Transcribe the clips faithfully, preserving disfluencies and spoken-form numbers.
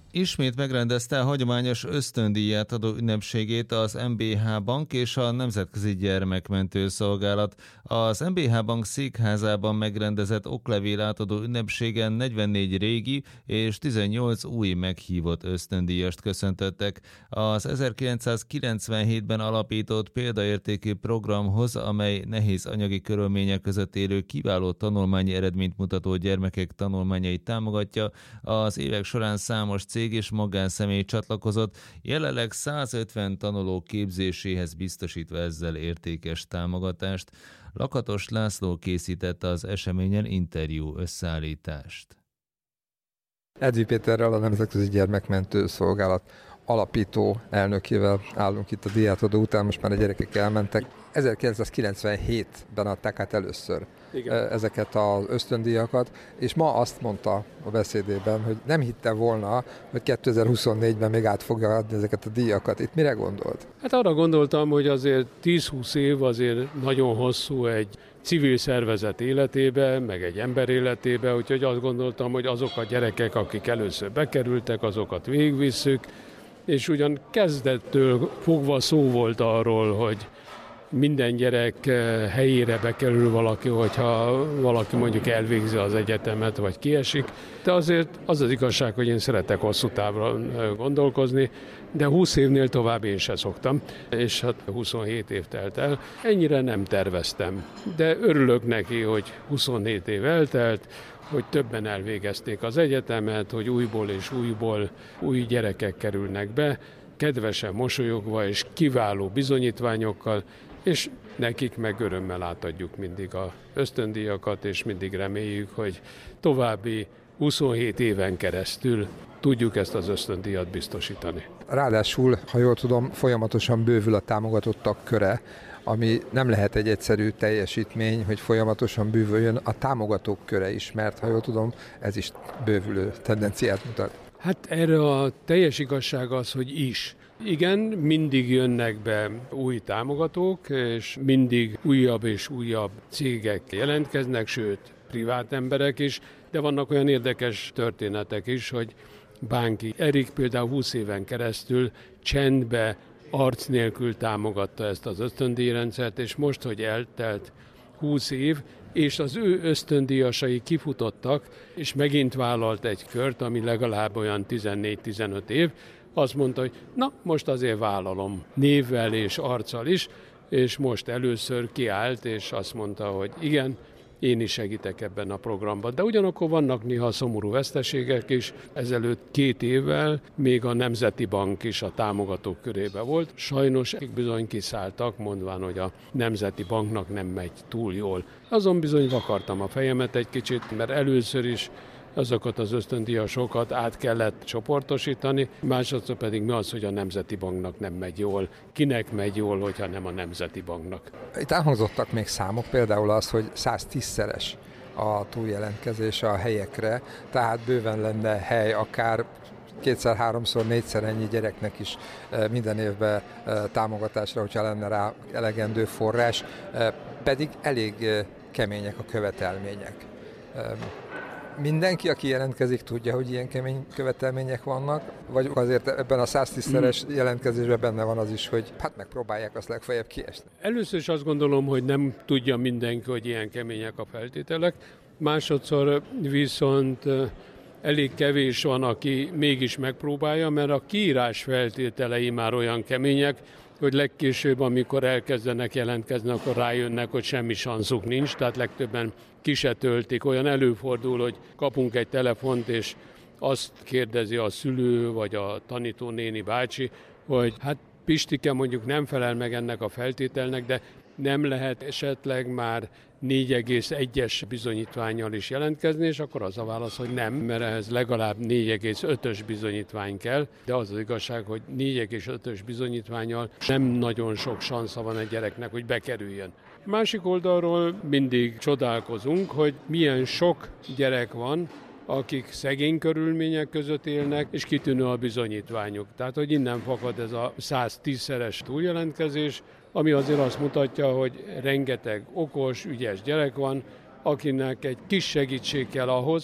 Ismét megrendezte a hagyományos ösztöndíját adó ünnepségét az em bé há Bank és a Nemzetközi Gyermekmentő Szolgálat. Az em bé há Bank székházában megrendezett oklevél átadó ünnepségen negyvennégy régi és tizennyolc új meghívott ösztöndíjast köszöntöttek. Az ezerkilencszázkilencvenhétben alapított példaértékű programhoz, amely nehéz anyagi körülmények között élő kiváló tanulmányi eredményt mutató gyermekek tanulmányait támogatja, az évek során számos cég és magánszemély csatlakozott, jelenleg százötven tanuló képzéséhez biztosítva ezzel értékes támogatást. Lakatos László készítette az eseményen interjú összeállítást. Edvi Péterrel, a Nemzetközi Gyermekmentő Szolgálat alapító elnökével állunk itt a díjátadó után, most már a gyerekek elmentek. ezerkilencszázkilencvenhétben adták át először Igen. ezeket az ösztöndíjakat, és ma azt mondta a beszédében, hogy nem hitte volna, hogy kétezer-huszonnégyben még át fogja adni ezeket a díjakat. Itt mire gondolt? Hát arra gondoltam, hogy azért tíz-húsz év azért nagyon hosszú egy civil szervezet életébe, meg egy ember életébe, úgyhogy azt gondoltam, hogy azok a gyerekek, akik először bekerültek, azokat végigvisszük, és ugyan kezdettől fogva szó volt arról, hogy minden gyerek helyére bekerül valaki, hogyha valaki mondjuk elvégzi az egyetemet, vagy kiesik. De azért az az igazság, hogy én szeretek hosszú távra gondolkozni, de húsz évnél tovább én se szoktam, és hát huszonhét év telt el. Ennyire nem terveztem, de örülök neki, hogy huszonhét év eltelt, hogy többen elvégezték az egyetemet, hogy újból és újból új gyerekek kerülnek be, kedvesen mosolyogva és kiváló bizonyítványokkal, és nekik meg örömmel átadjuk mindig az ösztöndíjakat, és mindig reméljük, hogy további huszonhét éven keresztül tudjuk ezt az ösztöndíjat biztosítani. Ráadásul, ha jól tudom, folyamatosan bővül a támogatottak köre, ami nem lehet egy egyszerű teljesítmény, hogy folyamatosan bővüljön a támogatók köre is, mert ha jól tudom, ez is bővülő tendenciát mutat. Hát erre a teljes igazság az, hogy is. Igen, mindig jönnek be új támogatók, és mindig újabb és újabb cégek jelentkeznek, sőt, privát emberek is, de vannak olyan érdekes történetek is, hogy Bánki Erik például húsz éven keresztül csendbe, arc nélkül támogatta ezt az ösztöndíjrendszert, és most, hogy eltelt húsz év, és az ő ösztöndíjasai kifutottak, és megint vállalt egy kört, ami legalább olyan tizennégy-tizenöt év, azt mondta, hogy na, most azért vállalom névvel és arccal is, és most először kiállt, és azt mondta, hogy igen, én is segítek ebben a programban. De ugyanakkor vannak néha szomorú veszteségek is. Ezelőtt két évvel még a Nemzeti Bank is a támogatók körébe volt. Sajnos bizony kiszálltak, mondván, hogy a Nemzeti Banknak nem megy túl jól. Azon bizony vakartam a fejemet egy kicsit, mert először is azokat az ösztöndíjasokat át kellett csoportosítani, másodszor pedig mi az, hogy a Nemzeti Banknak nem megy jól. Kinek megy jól, hogyha nem a Nemzeti Banknak? Itt elhangzottak még számok, például az, hogy száztízszeres a túljelentkezése a helyekre, tehát bőven lenne hely akár kétszer, háromszor, négyszer ennyi gyereknek is minden évben támogatásra, hogyha lenne rá elegendő forrás, pedig elég kemények a követelmények. Mindenki, aki jelentkezik, tudja, hogy ilyen kemény követelmények vannak, vagy azért ebben a száztízszeres jelentkezésben benne van az is, hogy hát megpróbálják azt legfeljebb kiesni. Először is azt gondolom, hogy nem tudja mindenki, hogy ilyen kemények a feltételek. Másodszor viszont elég kevés van, aki mégis megpróbálja, mert a kiírás feltételei már olyan kemények, hogy legkésőbb, amikor elkezdenek jelentkezni, akkor rájönnek, hogy semmi sanszuk nincs, tehát legtöbben ki se töltik. Olyan előfordul, hogy kapunk egy telefont, és azt kérdezi a szülő, vagy a tanítónéni bácsi, hogy hát Pistike mondjuk nem felel meg ennek a feltételnek, de nem lehet esetleg már négy egész egyes bizonyítvánnyal is jelentkezni, és akkor az a válasz, hogy nem, mert ehhez legalább négy egész ötös bizonyítvány kell, de az az igazság, hogy négy egész ötös bizonyítvánnyal nem nagyon sok sansza van egy gyereknek, hogy bekerüljön. Másik oldalról mindig csodálkozunk, hogy milyen sok gyerek van, akik szegény körülmények között élnek, és kitűnő a bizonyítványuk. Tehát, hogy innen fakad ez a száztízszeres túljelentkezés, ami azért azt mutatja, hogy rengeteg okos, ügyes gyerek van, akinek egy kis segítség kell ahhoz,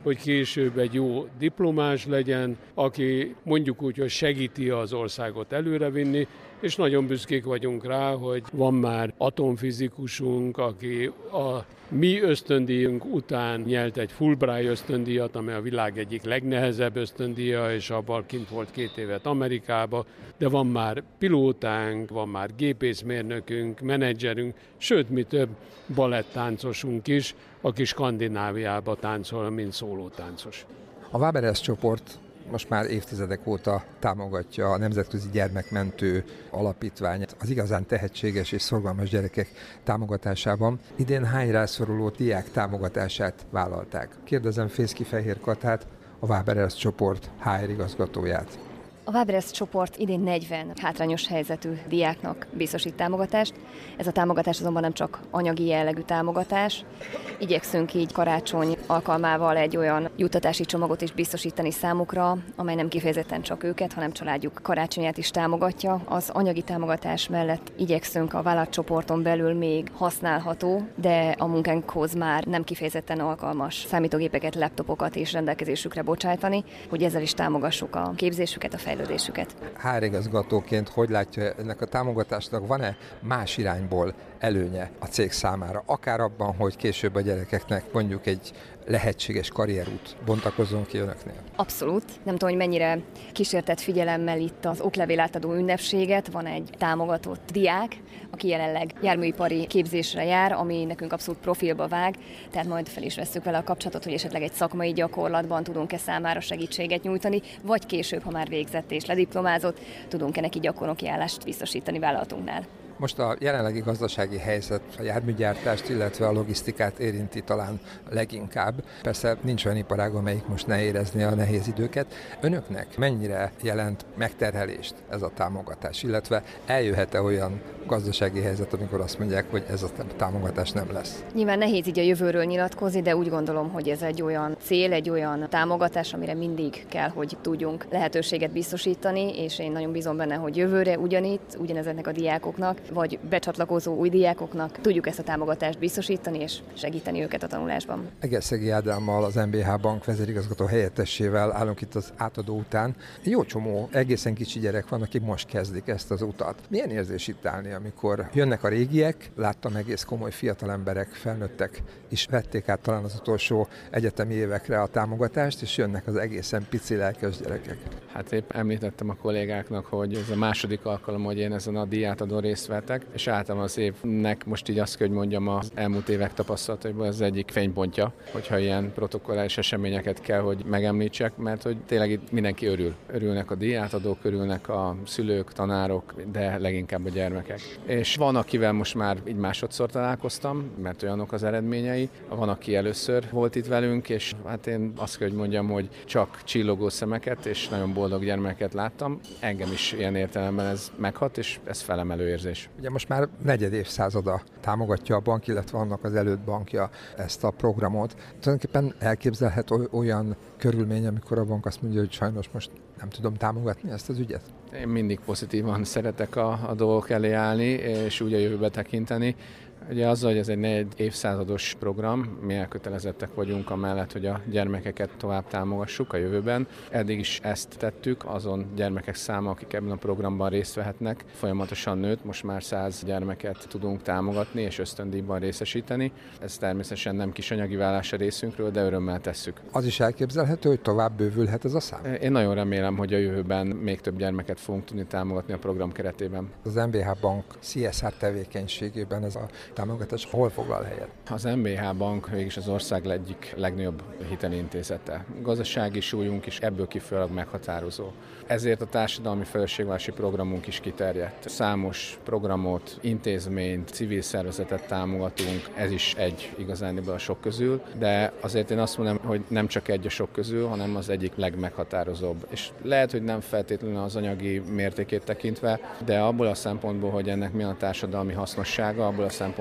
hogy később egy jó diplomás legyen, aki mondjuk úgy, hogy segíti az országot előrevinni, és nagyon büszkék vagyunk rá, hogy van már atomfizikusunk, aki a mi ösztöndíjunk után nyert egy Fulbright ösztöndíjat, amely a világ egyik legnehezebb ösztöndíja, és abban kint volt két évet Amerikába, de van már pilótánk, van már gépészmérnökünk, menedzserünk, sőt, mi több balettáncosunk is, aki Skandináviába táncol, mint szólótáncos. A Waberers csoport most már évtizedek óta támogatja a Nemzetközi Gyermekmentő Alapítványt az igazán tehetséges és szorgalmas gyerekek támogatásában. Idén hány rászoruló diák támogatását vállalták. Kérdezem Fészki Fehér Katát, a Waberers csoport há er igazgatóját. A Waberers csoport idén negyven hátrányos helyzetű diáknak biztosít támogatást. Ez a támogatás azonban nem csak anyagi jellegű támogatás. Igyekszünk így karácsony alkalmával egy olyan juttatási csomagot is biztosítani számukra, amely nem kifejezetten csak őket, hanem családjuk karácsonyát is támogatja. Az anyagi támogatás mellett igyekszünk a vállalatcsoporton belül még használható, de a munkánkhoz már nem kifejezetten alkalmas számítógépeket, laptopokat is rendelkezésükre bocsájtani, hogy ezzel is támogassuk a képzésüket, a fejlődésüket. há er igazgatóként hogy látja, ennek a támogatásnak van-e más irányból előnye a cég számára? Akár abban, hogy később a gyerekeknek mondjuk egy lehetséges karrierút bontakozzon ki önöknél? Abszolút. Nem tudom, hogy mennyire kísértett figyelemmel itt az oklevél átadó ünnepséget. Van egy támogatott diák, aki jelenleg járműipari képzésre jár, ami nekünk abszolút profilba vág, tehát majd fel is vesszük vele a kapcsolatot, hogy esetleg egy szakmai gyakorlatban tudunk-e számára segítséget nyújtani, vagy később, ha már végzett és lediplomázott, tudunk-e neki gyakornoki állást biztosítani vállalatunknál. Most a jelenlegi gazdasági helyzet a járműgyártást, illetve a logisztikát érinti talán leginkább. Persze nincs olyan iparág, amelyik most ne érezni a nehéz időket. Önöknek mennyire jelent megterhelést ez a támogatás, illetve eljöhet-e olyan gazdasági helyzet, amikor azt mondják, hogy ez a támogatás nem lesz? Nyilván nehéz így a jövőről nyilatkozni, de úgy gondolom, hogy ez egy olyan cél, egy olyan támogatás, amire mindig kell, hogy tudjunk lehetőséget biztosítani, és én nagyon bízom benne, hogy jövőre ugyanitt, ugyanezeknek a diákoknak, vagy becsatlakozó új diákoknak tudjuk ezt a támogatást biztosítani, és segíteni őket a tanulásban. Egerszegi Ádámmal, az em bé há Bank vezérigazgató helyettessével állunk itt az átadó után. Jó csomó egészen kicsi gyerek van, akik most kezdik ezt az utat. Milyen érzés itt állni, amikor jönnek a régiek, láttam egész komoly fiatal emberek, felnőttek, és vették át talán az utolsó egyetemi évekre a támogatást, és jönnek az egészen pici lelkes gyerekek. Hát épp említettem a kollégáknak, hogy ez a második alkalom, hogy én ezen a díjátadón részt vettek, és általában az évnek most így azt kell, hogy mondjam, az elmúlt évek tapasztalataiból az egyik fénypontja, hogyha ilyen protokolláris eseményeket kell, hogy megemlítsek, mert hogy tényleg itt mindenki örül. Örülnek a díjátadók, örülnek a szülők, tanárok, de leginkább a gyermekek. És van, akivel most már így másodszor találkoztam, mert olyanok az eredményei, van, aki először volt itt velünk, és hát én azt kell, hogy mondjam, hogy csak csillogó szemeket és nagyon boldog gyermeket láttam. Engem is ilyen értelemben ez meghat, és ez felemelő érzés. Ugye most már negyed évszázada támogatja a bank, illetve annak az előtt bankja ezt a programot. Tulajdonképpen elképzelhet olyan körülmény, amikor a bank azt mondja, hogy sajnos most nem tudom támogatni ezt az ügyet? Én mindig pozitívan szeretek a, a dolgok elé állni, és úgy a jövőbe tekinteni. Ugye azzal, hogy ez egy négy évszázados program, mi elkötelezettek vagyunk amellett, hogy a gyermekeket tovább támogassuk a jövőben. Eddig is ezt tettük, azon gyermekek száma, akik ebben a programban részt vehetnek, folyamatosan nőtt, most már száz gyermeket tudunk támogatni és ösztöndíjban részesíteni. Ez természetesen nem kis anyagi vállás a részünkről, de örömmel tesszük. Az is elképzelhető, hogy tovább bővülhet ez a szám? Én nagyon remélem, hogy a jövőben még több gyermeket fogunk tudni támogatni a program keretében. Az em bé há Bank cé es er tevékenységében ez a támogatás hol foglal helyet? Az em bé há Bank végig az ország egyik legnagyobb hitelintézete. Gazdasági súlyunk is ebből kifolyólag meghatározó. Ezért a társadalmi felelősségvállalási programunk is kiterjedt. Számos programot, intézményt, civil szervezetet támogatunk, ez is egy igazándiból a sok közül, de azért én azt mondom, hogy nem csak egy a sok közül, hanem az egyik legmeghatározóbb. És lehet, hogy nem feltétlenül az anyagi mértékét tekintve, de abból a szempontból, hogy ennek mi a társadalmi hasznossága, abból a szempontból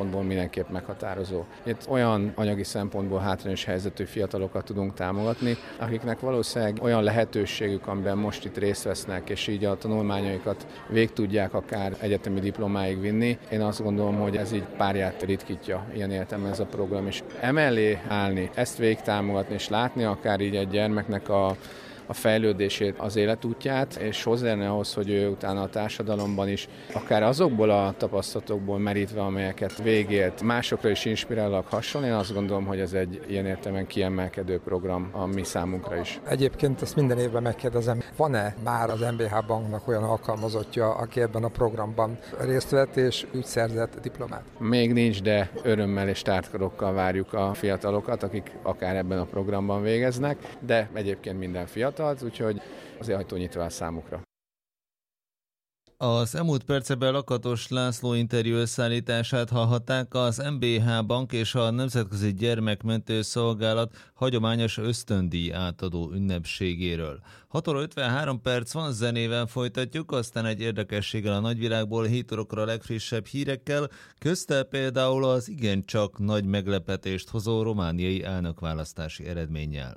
szempontból mindenképp meghatározó. Itt olyan anyagi szempontból hátrányos helyzetű fiatalokat tudunk támogatni, akiknek valószínűleg olyan lehetőségük, amiben most itt részt vesznek, és így a tanulmányaikat végig tudják akár egyetemi diplomáig vinni. Én azt gondolom, hogy ez így párját ritkítja ilyen értelemben ez a program, és emellé állni, ezt végig támogatni, és látni akár így egy gyermeknek a a fejlődését, az életútját, és hozzájárni ahhoz, hogy ő utána a társadalomban is, akár azokból a tapasztalatokból merítve, amelyeket végélt, másokra is inspirálnak hasonló. Én azt gondolom, hogy ez egy ilyen értelemben kiemelkedő program a mi számunkra is. Egyébként ezt minden évben megkérdezem, van-e már az em bé há Banknak olyan alkalmazottja, aki ebben a programban részt vett és úgy szerzett diplomát? Még nincs, de örömmel és tártkarokkal várjuk a fiatalokat, akik akár ebben a programban végeznek, de egyébként minden fiatal, úgyhogy azért ajtó nyitva a számukra. Az elmúlt percekben Lakatos László interjú összeállítását hallhatták az em bé há Bank és a Nemzetközi Gyermekmentő Szolgálat hagyományos ösztöndíj átadó ünnepségéről. hat óra ötvenhárom perc van, zenével folytatjuk, aztán egy érdekességgel a nagyvilágból, hét órakor a legfrissebb hírekkel, közte például az igencsak nagy meglepetést hozó romániai elnökválasztási eredménnyel.